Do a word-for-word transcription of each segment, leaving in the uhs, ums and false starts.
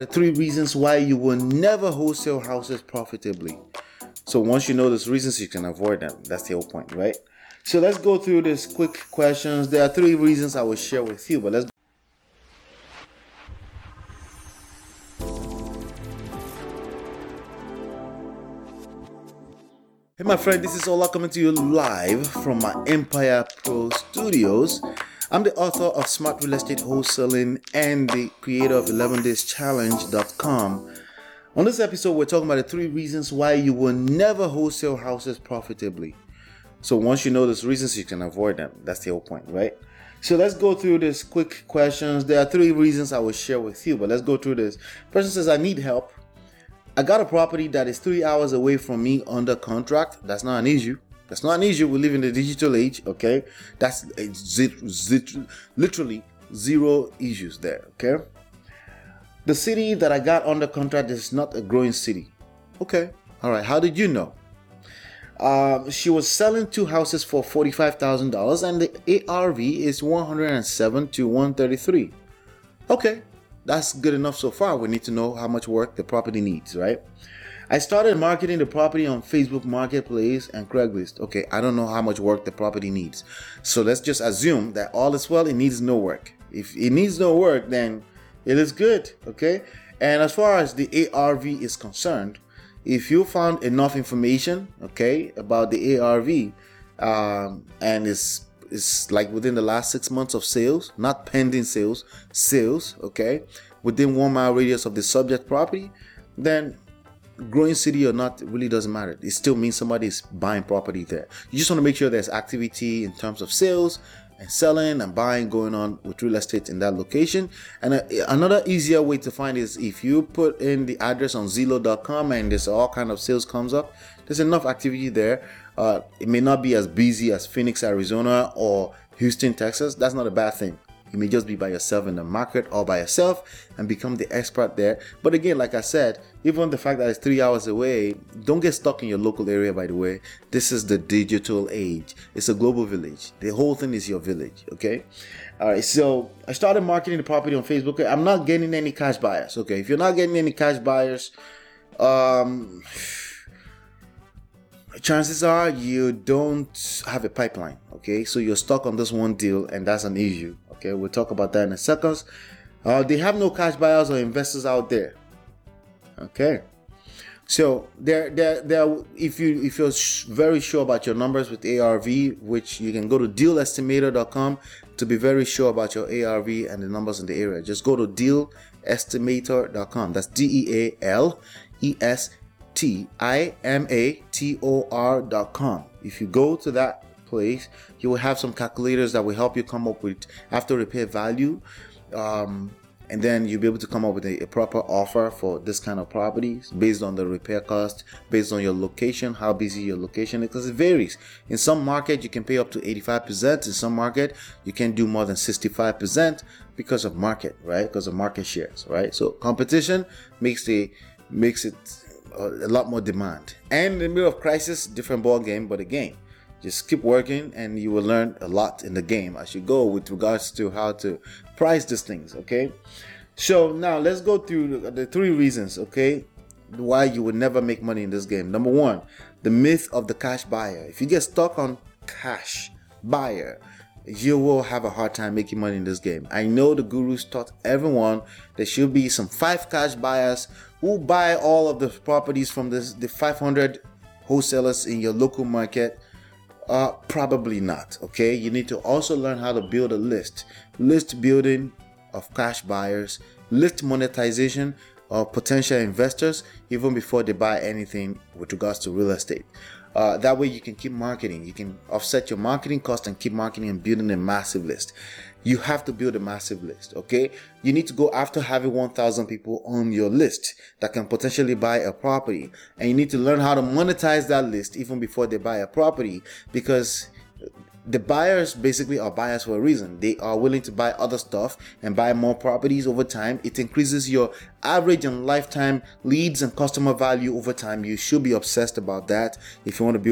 The three reasons why you will never wholesale houses profitably. So once you know those reasons, you can avoid them. That's the whole point, right? So let's go through these quick questions. There are three reasons I will share with you, but let's Hey my friend, this is Ola coming to you live from my Empire Pro Studios. I'm the author of Smart Real Estate Wholesaling and the creator of eleven days challenge dot com. On this episode, we're talking about the three reasons why you will never wholesale houses profitably. So once you know those reasons, you can avoid them. That's the whole point, right? So let's go through these quick questions. There are three reasons I will share with you, but let's go through this. Person says, I need help. I got a property that is three hours away from me under contract. That's not an issue. That's not an issue. We live in the digital age, okay? That's zit, zit, literally zero issues there, okay? The city that I got under contract is not a growing city. Okay, all right. How did you know? Um, she was selling two houses for forty-five thousand dollars and the A R V is one hundred seven to one thirty-three. Okay, that's good enough so far. We need to know how much work the property needs, right? I started marketing the property on Facebook Marketplace and Craigslist. Okay, I don't know how much work the property needs. So let's just assume that all is well, it needs no work. If it needs no work, then it is good, okay? And as far as the A R V is concerned, if you found enough information, okay, about the A R V, um, and it's, it's like within the last six months of sales, not pending sales, sales, okay, within one mile radius of the subject property, then growing city or not, it really doesn't matter. It still means somebody is buying property there. You just want to make sure there's activity in terms of sales and selling and buying going on with real estate in that location. And a, another easier way to find is if you put in the address on Zillow dot com and there's all kind of sales comes up, there's enough activity there. Uh, it may not be as busy as Phoenix, Arizona or Houston, Texas. That's not a bad thing. You may just be by yourself in the market or by yourself and become the expert there. But again, like I said, even the fact that it's three hours away, don't get stuck in your local area, by the way. This is the digital age. It's a global village. The whole thing is your village, okay? All right, so I started marketing the property on Facebook. I'm not getting any cash buyers, okay? If you're not getting any cash buyers, um... chances are you don't have a pipeline, okay? So you're stuck on this one deal and that's an issue, okay? We'll talk about that in a second. Uh, they have no cash buyers or investors out there, okay? So there, there, there. If you if you're sh- very sure about your numbers with A R V, which you can go to deal estimator dot com to be very sure about your A R V and the numbers in the area. Just go to deal estimator dot com. That's D E A L E S T I M A T O R dot com. If you go to that place, you will have some calculators that will help you come up with after repair value, um, and then you'll be able to come up with a, a proper offer for this kind of properties based on the repair cost, based on your location, how busy your location is, because it varies. In some market, you can pay up to eighty-five percent. In some market, you can do more than sixty-five percent because of market, right? Because of market shares, right? So competition makes the makes it a lot more demand, and in the middle of crisis, different ball game. But again, just keep working and you will learn a lot in the game as you go with regards to how to price these things, okay? So now let's go through the, the three reasons, okay, why you will never make money in this game. Number one, the myth of the cash buyer. If you get stuck on cash buyer, you will have a hard time making money in this game. I know the gurus taught everyone there should be some five cash buyers who buy all of the properties from this, the five hundred wholesalers in your local market. Uh, probably not, okay? You need to also learn how to build a list. List building of cash buyers, list monetization of potential investors even before they buy anything with regards to real estate. Uh, that way you can keep marketing. You can offset your marketing cost and keep marketing and building a massive list. You have to build a massive list, okay? You need to go after having one thousand people on your list that can potentially buy a property. And you need to learn how to monetize that list even before they buy a property, because the buyers basically are buyers for a reason. They are willing to buy other stuff and buy more properties over time. It increases your average and lifetime leads and customer value over time. You should be obsessed about that if you want to build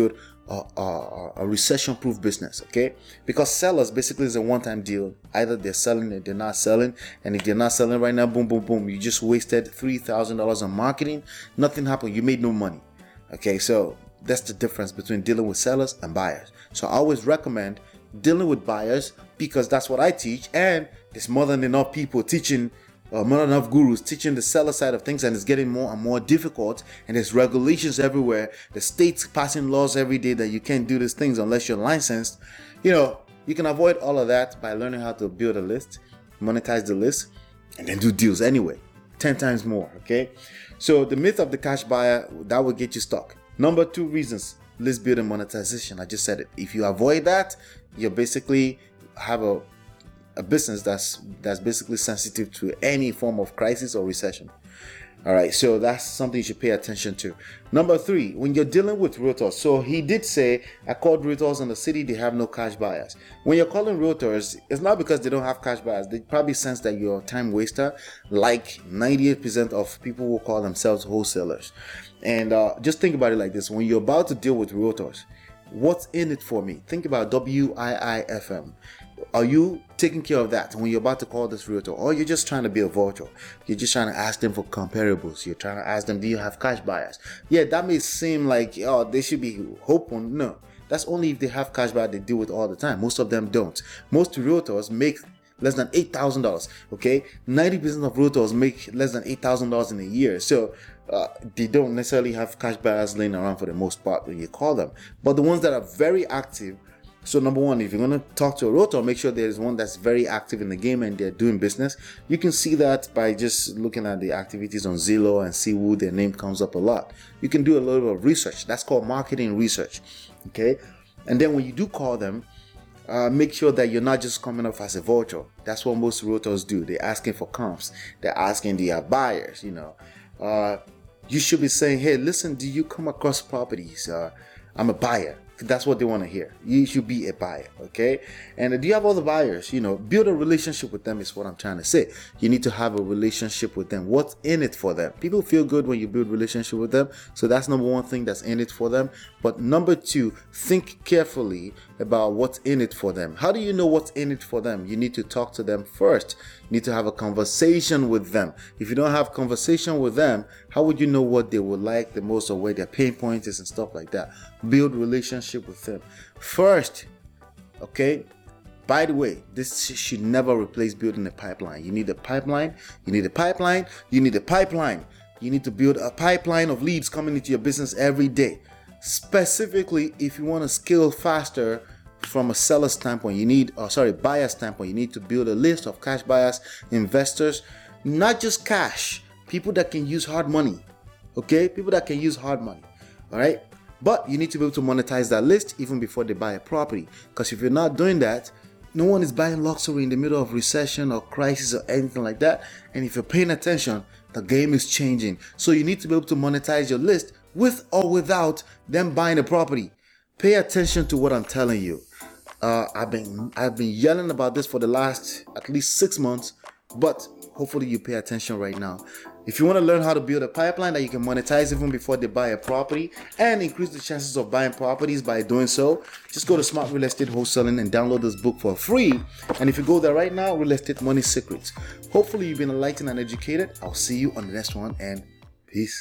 a, a, a recession-proof business, okay? Because sellers basically is a one-time deal. Either they're selling or they're not selling. And if they're not selling right now, boom, boom, boom, you just wasted three thousand dollars on marketing. Nothing happened. You made no money, okay? So that's the difference between dealing with sellers and buyers. So I always recommend dealing with buyers because that's what I teach. And there's more than enough people teaching Uh, not enough gurus teaching the seller side of things, and it's getting more and more difficult, and there's regulations everywhere. The states passing laws every day that you can't do these things unless you're licensed. You know, you can avoid all of that by learning how to build a list, monetize the list, and then do deals anyway, ten times more, okay? So the myth of the cash buyer, that will get you stuck. Number two reasons, list building monetization. I just said it. If you avoid that, you basically have a a business that's that's basically sensitive to any form of crisis or recession. All right, so that's something you should pay attention to. Number three, when you're dealing with realtors, so he did say, I called realtors in the city, they have no cash buyers. When you're calling realtors, it's not because they don't have cash buyers. They probably sense that you're a time waster, like ninety-eight percent of people who call themselves wholesalers. And uh, just think about it like this. When you're about to deal with realtors, what's in it for me? Think about W I I F M. Are you taking care of that when you're about to call this realtor? Or you're just trying to be a vulture? You're just trying to ask them for comparables. You're trying to ask them, do you have cash buyers? Yeah, that may seem like, oh, they should be hoping. No, that's only if they have cash buyers they deal with all the time. Most of them don't. Most realtors make less than eight thousand dollars, okay? ninety percent of realtors make less than eight thousand dollars in a year. So uh, they don't necessarily have cash buyers laying around for the most part when you call them. But the ones that are very active, so number one, if you're going to talk to a realtor, make sure there's one that's very active in the game and they're doing business. You can see that by just looking at the activities on Zillow and see who their name comes up a lot. You can do a little bit of research. That's called marketing research, okay? And then when you do call them, uh, make sure that you're not just coming off as a vulture. That's what most realtors do. They're asking for comps. They're asking, do you have buyers, you know? Uh, you should be saying, hey, listen, do you come across properties? Uh, I'm a buyer. That's what they want to hear. You should be a buyer, okay? And do you have other buyers? You know, build a relationship with them is what I'm trying to say. You need to have a relationship with them. What's in it for them? People feel good when you build a relationship with them. So that's number one thing that's in it for them. But number two, think carefully about what's in it for them. How do you know what's in it for them? You need to talk to them first. You need to have a conversation with them. If you don't have conversation with them, how would you know what they would like the most or where their pain point is and stuff like that? Build relationship with them first, okay? By the way, this should never replace building a pipeline. You need a pipeline, you need a pipeline, you need a pipeline. You need to build a pipeline of leads coming into your business every day. Specifically, if you want to scale faster from a seller standpoint, you need, or sorry, buyer standpoint, you need to build a list of cash buyers, investors, not just cash, people that can use hard money, okay? People that can use hard money, all right? But you need to be able to monetize that list even before they buy a property. Because if you're not doing that, no one is buying luxury in the middle of recession or crisis or anything like that. And if you're paying attention, the game is changing. So you need to be able to monetize your list with or without them buying a property. Pay attention to what I'm telling you. Uh, I've been I've been yelling about this for the last at least six months, but hopefully you pay attention right now. If you want to learn how to build a pipeline that you can monetize even before they buy a property and increase the chances of buying properties by doing so, just go to Smart Real Estate Wholesaling and download this book for free. And if you go there right now, Real Estate Money Secrets. Hopefully you've been enlightened and educated. I'll see you on the next one, and peace.